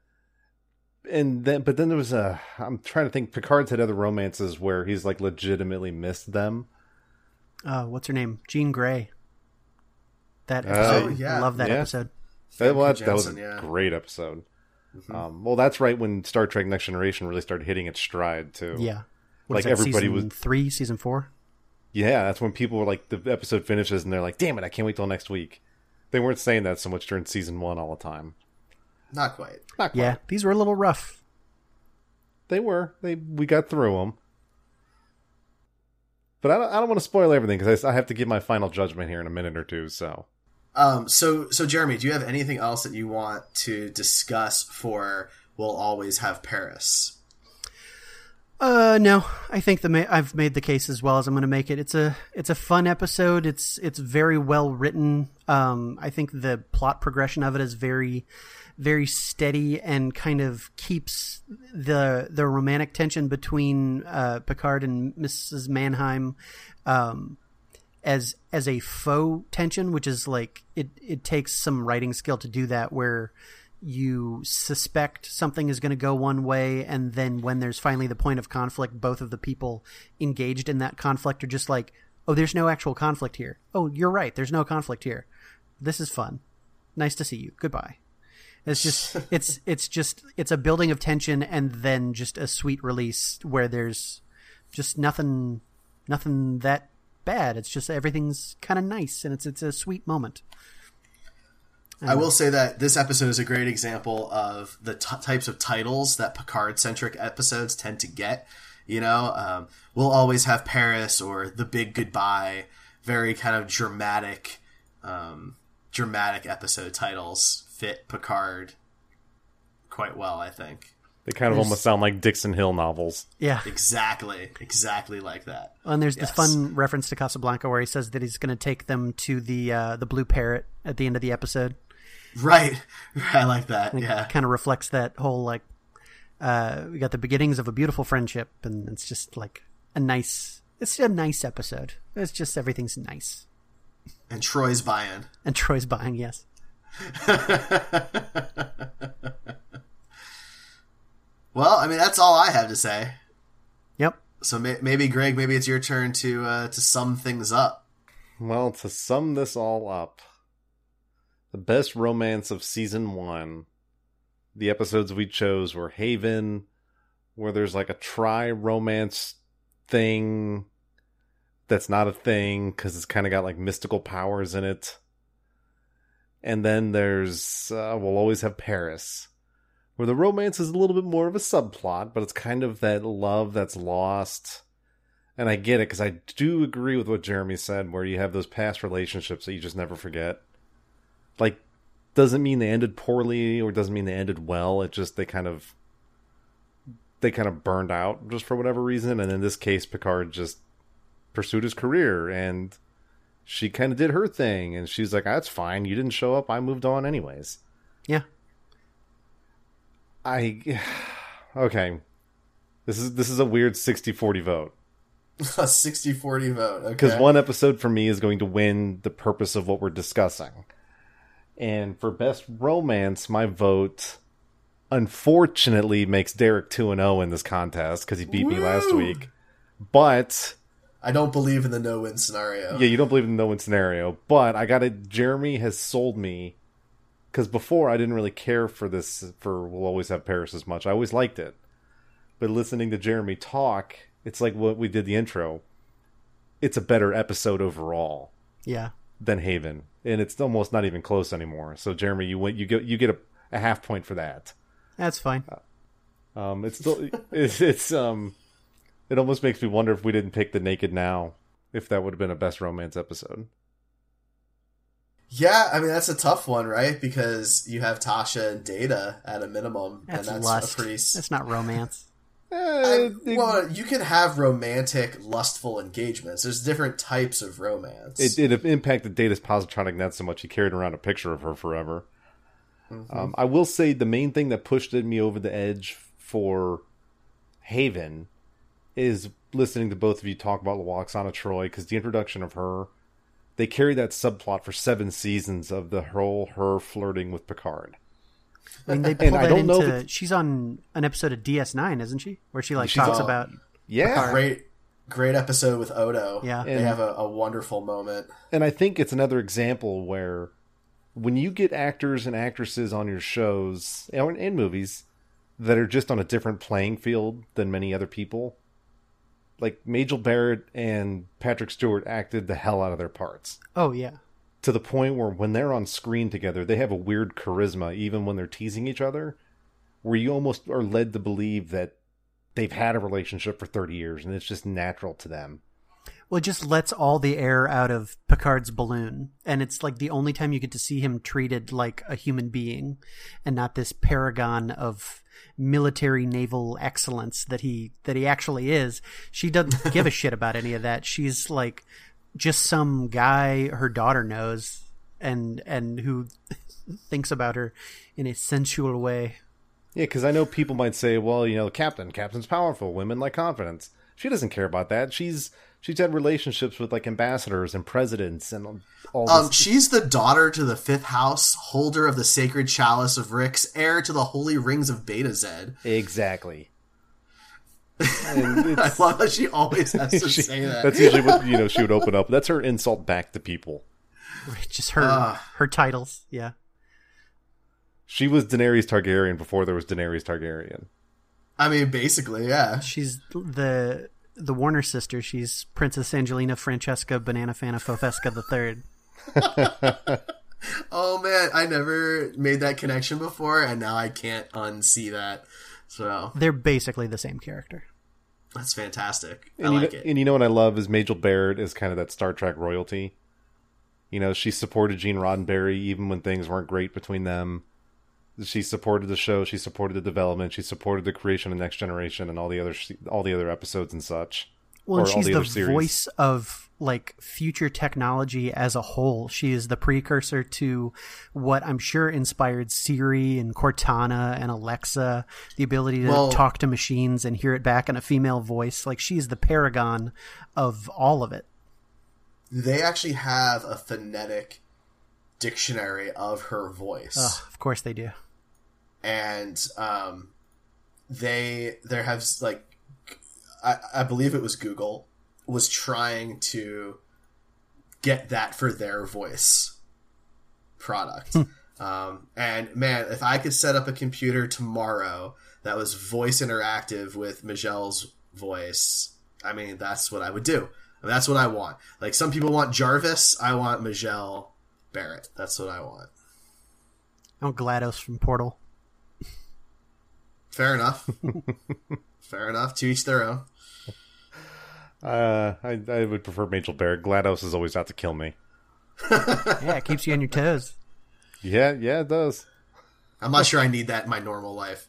And then, but then there was a. I'm trying to think. Picard's had other romances where he's like legitimately missed them. Uh, what's her name? Jean Grey. That Oh, episode. yeah. I love that Yeah. episode. That, well, Famke that was a Janssen, yeah. great episode. Mhm. Um, well, that's right when Star Trek Next Generation really started hitting its stride too. Yeah. What Like is that, everybody season was- three, season four. Yeah, that's when people were like, the episode finishes and they're like, damn it, I can't wait till next week. They weren't saying that so much during season one all the time. Not quite. Not quite. Yeah, these were a little rough. They were. They we got through them. But I don't, I don't want to spoil everything because I, I have to give my final judgment here in a minute or two. So Um, so, so Jeremy, do you have anything else that you want to discuss for We'll Always Have Paris? Uh, no, I think the ma- I've made the case as well as I'm going to make it. It's a it's a fun episode. It's it's very well written. Um, I think the plot progression of it is very very steady and kind of keeps the the romantic tension between uh, Picard and Missus Mannheim um, as as a faux tension, which is like it it takes some writing skill to do that, where you suspect something is going to go one way, and then when there's finally the point of conflict, both of the people engaged in that conflict are just like, oh, there's no actual conflict here. Oh, you're right, there's no conflict here. This is fun. Nice to see you. Goodbye. It's just it's it's just it's a building of tension and then just a sweet release where there's just nothing nothing that bad. It's just everything's kind of nice, and it's it's a sweet moment. I will say that this episode is a great example of the t- types of titles that Picard-centric episodes tend to get. You know, um, We'll Always Have Paris or The Big Goodbye. Very kind of dramatic, um, dramatic episode titles fit Picard quite well, I think. they kind of There's- almost sound like Dixon Hill novels. Yeah. Exactly, exactly like that. And there's Yes. this fun reference to Casablanca where he says that he's going to take them to the uh, the Blue Parrot at the end of the episode. Right, I like that. It Yeah, kind of reflects that whole like uh, we got the beginnings of a beautiful friendship, and it's just like a nice. It's a nice episode. It's just everything's nice. and Troy's buy-in. And Troy's buying, yes. Well, I mean, that's all I have to say. Yep. So may- maybe, Greg, maybe it's your turn to uh, to sum things up. Well, to sum this all up, the best romance of season one, the episodes we chose were Haven, where there's like a tri-romance thing that's not a thing because it's kind of got like mystical powers in it. And then there's uh, We'll Always Have Paris, where the romance is a little bit more of a subplot, but it's kind of that love that's lost. And I get it, because I do agree with what Jeremy said, where you have those past relationships that you just never forget. Like, doesn't mean they ended poorly, or doesn't mean they ended well. It just, they kind of, they kind of burned out, just for whatever reason. And in this case, Picard just pursued his career, and she kind of did her thing. And she's like, that's fine, you didn't show up, I moved on anyways. Yeah. I, okay. This is, this is a weird sixty forty vote. A sixty forty vote. Okay. Because one episode for me is going to win the purpose of what we're discussing. And for best romance, my vote, unfortunately, makes Derek two and oh in this contest, because he beat me last Woo! week. But I don't believe in the no-win scenario. Yeah, you don't believe in the no-win scenario. But I got it. Jeremy has sold me, because before I didn't really care for this, for We'll Always Have Paris as much. I always liked it. But listening to Jeremy talk, it's like what we did the intro. It's a better episode overall. Yeah. Than Haven. And it's almost not even close anymore. So Jeremy, you went, you get you get a, a half point for that. That's fine. Uh, um, it's still it's, it's um, it almost makes me wonder if we didn't pick The Naked Now, if that would have been a best romance episode. Yeah, I mean that's a tough one, right? Because you have Tasha and Data at a minimum, that's and that's lust. a pretty. That's not romance. I, well, you can have romantic, lustful engagements. There's different types of romance. It, it impacted Data's positronic not so much. He carried around a picture of her forever. Mm-hmm. Um, I will say the main thing that pushed me over the edge for Haven is listening to both of you talk about Lwaxana Troi, because the introduction of her, they carry that subplot for seven seasons of the whole her flirting with Picard. I mean, they pull that into. If... She's on an episode of D S nine, isn't she? Where she like she's talks on, about. Yeah, Picard. great, great episode with Odo. Yeah, they and, have a, a wonderful moment. And I think it's another example where, when you get actors and actresses on your shows and in movies that are just on a different playing field than many other people, like Majel Barrett and Patrick Stewart acted the hell out of their parts. Oh yeah. To the point where when they're on screen together, they have a weird charisma, even when they're teasing each other, where you almost are led to believe that they've had a relationship for thirty years and it's just natural to them. Well, it just lets all the air out of Picard's balloon. And it's like the only time you get to see him treated like a human being and not this paragon of military naval excellence that he, that he actually is. She doesn't give a shit about any of that. She's like... just some guy her daughter knows and and who thinks about her in a sensual way. Yeah, because I know people might say, well, you know, Captain, Captain's powerful, women like confidence. She doesn't care about that. She's she's had relationships with like ambassadors and presidents and all this. Um, she's the daughter to the fifth house, holder of the sacred chalice of Rix, heir to the holy rings of Beta Zed. Exactly. I love that she always has to she, say that. That's usually what, you know, she would open up. That's her insult back to people. Just her uh, her titles, yeah. She was Daenerys Targaryen before there was Daenerys Targaryen. I mean, basically, yeah. She's the the Warner sister. She's Princess Angelina Francesca Bananafana Fofesca the Third. Oh man, I never made that connection before, and now I can't unsee that. So they're basically the same character. That's fantastic. I and like you know, it. And you know what I love is Majel Barrett is kind of that Star Trek royalty. You know, she supported Gene Roddenberry even when things weren't great between them. She supported the show. She supported the development. She supported the creation of Next Generation and all the other all the other episodes and such. Well, and she's the, the voice of like future technology as a whole. She is the precursor to what I'm sure inspired Siri and Cortana and Alexa, the ability to well, talk to machines and hear it back in a female voice. Like she's the paragon of all of it. They actually have a phonetic dictionary of her voice. Oh, of course they do. And um, they there have like I, I believe it was Google was trying to get that for their voice product. um, and man, if I could set up a computer tomorrow that was voice interactive with Magel's voice, I mean, that's what I would do. I mean, that's what I want. Like some people want Jarvis, I want Majel Barrett. That's what I want. I want GLaDOS from Portal. Fair enough. Fair enough. To each their own. Uh, I, I would prefer Majel Barrett. GLaDOS is always out to kill me. Yeah, it keeps you on your toes. Yeah, yeah, it does. I'm not sure I need that in my normal life.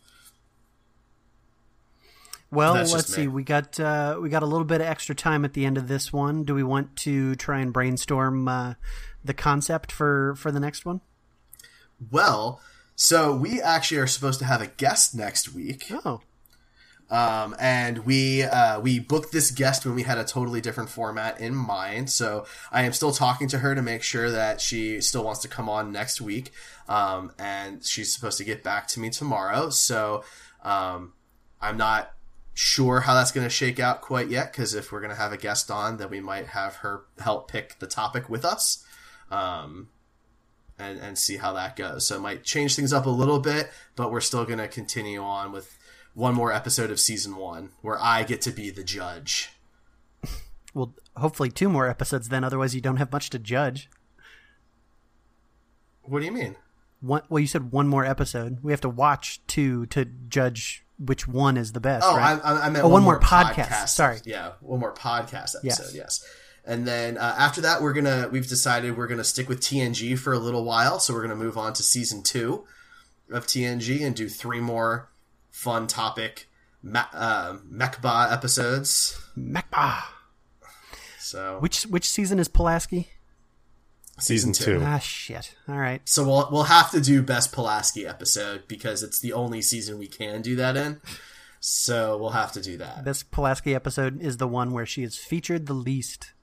Well, let's see. We got uh, we got a little bit of extra time at the end of this one. Do we want to try and brainstorm uh, the concept for, for the next one? Well, so we actually are supposed to have a guest next week. Oh. Um, and we uh, we booked this guest when we had a totally different format in mind. So I am still talking to her to make sure that she still wants to come on next week. Um, and she's supposed to get back to me tomorrow. So um, I'm not sure how that's going to shake out quite yet, because if we're going to have a guest on, then we might have her help pick the topic with us, um, and, and see how that goes. So it might change things up a little bit, but we're still going to continue on with one more episode of season one, where I get to be the judge. Well, hopefully two more episodes then, otherwise you don't have much to judge. What do you mean? One, well, you said one more episode. We have to watch two to judge which one is the best. Oh, right? I, I meant oh, one, one more more podcast. podcast. Sorry. Yeah, one more podcast episode, yes. Yes. And then uh, after that, we're gonna we've decided we're gonna stick with T N G for a little while, so we're gonna move on to season two of T N G and do three more fun topic me- uh, Mechba episodes. Mechba. So which which season is Pulaski? Season two. Ah, shit. All right. So we'll we'll have to do best Pulaski episode because it's the only season we can do that in. So we'll have to do that. Best Pulaski episode is the one where she is featured the least.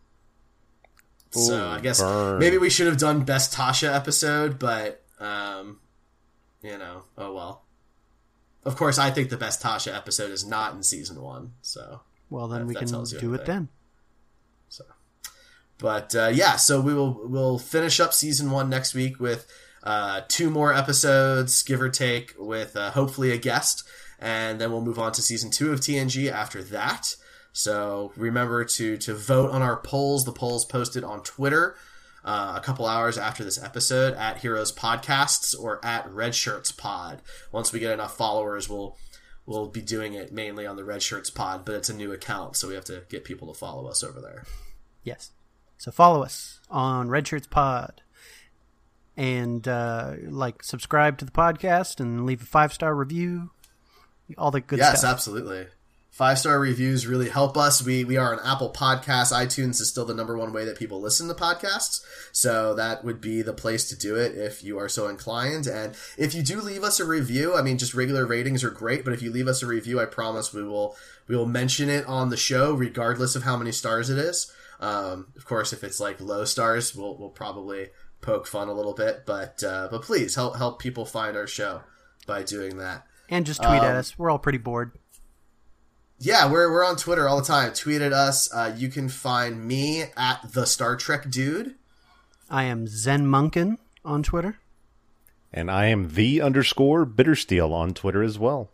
So Ooh, I guess burn. maybe we should have done best Tasha episode, but um, you know, oh well. Of course, I think the best Tasha episode is not in season one. So Well, then That- we that can tells you do it everything. then. So, but uh, yeah, so we will we'll finish up season one next week with uh, two more episodes, give or take, with uh, hopefully a guest, and then we'll move on to season two of T N G after that. So remember to to vote on our polls. The polls posted on Twitter uh, a couple hours after this episode at Heroes Podcasts or at Red Shirts Pod. Once we get enough followers, we'll we'll be doing it mainly on the Red Shirts Pod, but it's a new account, so we have to get people to follow us over there. Yes. So follow us on Red Shirts Pod. And, uh, like, subscribe to the podcast and leave a five-star review. All the good yes, stuff. absolutely. Five-star reviews really help us. We we are on Apple Podcasts. iTunes is still the number one way that people listen to podcasts. So that would be the place to do it if you are so inclined. And if you do leave us a review, I mean, just regular ratings are great, but if you leave us a review, I promise we will we will mention it on the show regardless of how many stars it is. Um, of course, if it's like low stars, we'll we'll probably poke fun a little bit, but uh, but please help help people find our show by doing that. And just tweet at Um, us. We're all pretty bored. Yeah, we're we're on Twitter all the time. Tweet at us. Uh, you can find me at the Star Trek Dude. I am Zen Munkin on Twitter. And I am the underscore Bittersteel on Twitter as well.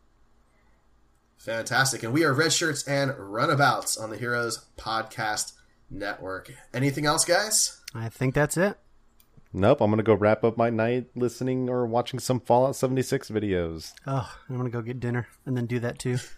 Fantastic. And we are Red Shirts and Runabouts on the Heroes Podcast Network. Anything else, guys? I think that's it. Nope, I'm going to go wrap up my night listening or watching some Fallout seventy-six videos. Oh, I'm going to go get dinner and then do that too.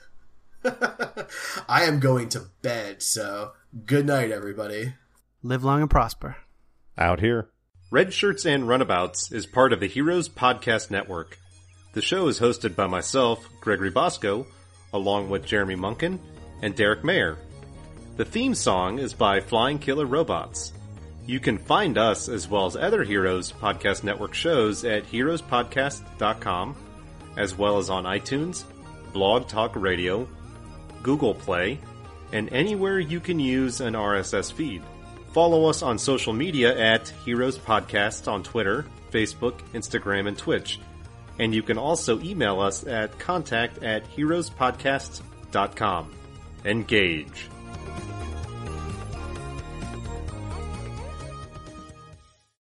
I am going to bed, so good night, everybody. Live long and prosper. Out here. Red Shirts and Runabouts is part of the Heroes Podcast Network. The show is hosted by myself, Gregory Bosco, along with Jeremy Munkin and Derek Mayer. The theme song is by Flying Killer Robots. You can find us as well as other Heroes Podcast Network shows at heroes podcast dot com, as well as on iTunes, Blog Talk Radio, Google Play, and anywhere you can use an R S S feed. Follow us on social media at Heroes Podcast on Twitter, Facebook, Instagram, and Twitch. And you can also email us at contact at heroes podcast dot com. Engage.